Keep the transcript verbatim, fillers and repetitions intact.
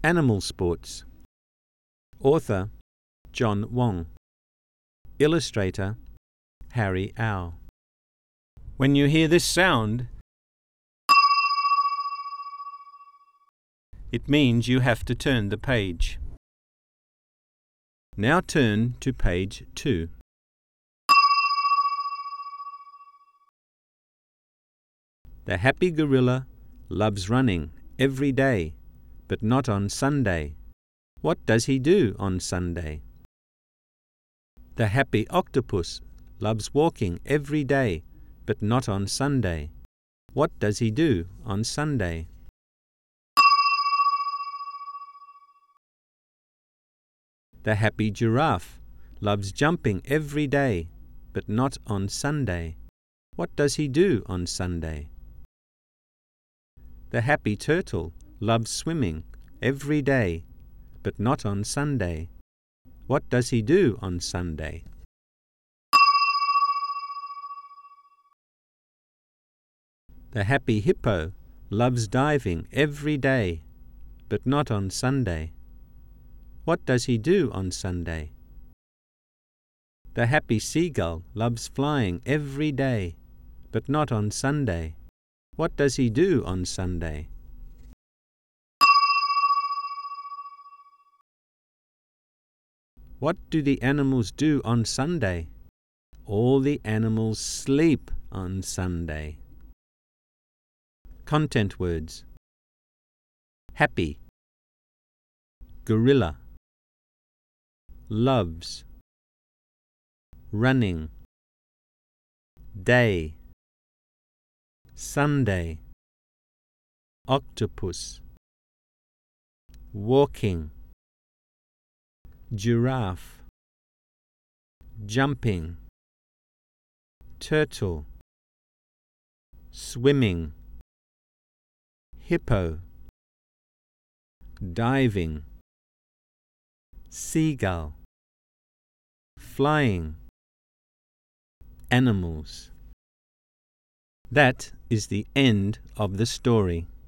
Animal sports. Author John Wong. Illustrator Harry Au. When you hear this sound, it means you have to turn the page. Now turn to page two. The happy gorilla loves running every day, but not on Sunday. What does he do on Sunday? The happy octopus loves walking every day, but not on Sunday. What does he do on Sunday? The happy giraffe loves jumping every day, but not on Sunday. What does he do on Sunday? The happy turtle loves swimming every day, but not on Sunday. What does he do on Sunday? The happy hippo loves diving every day, but not on Sunday. What does he do on Sunday? The happy seagull loves flying every day, but not on Sunday. What does he do on Sunday? What do the animals do on Sunday? All the animals sleep on Sunday. Content words: happy, gorilla, loves, running, day, Sunday, octopus, walking, giraffe, jumping, turtle, swimming, hippo, diving, seagull, flying, animals. That is the end of the story.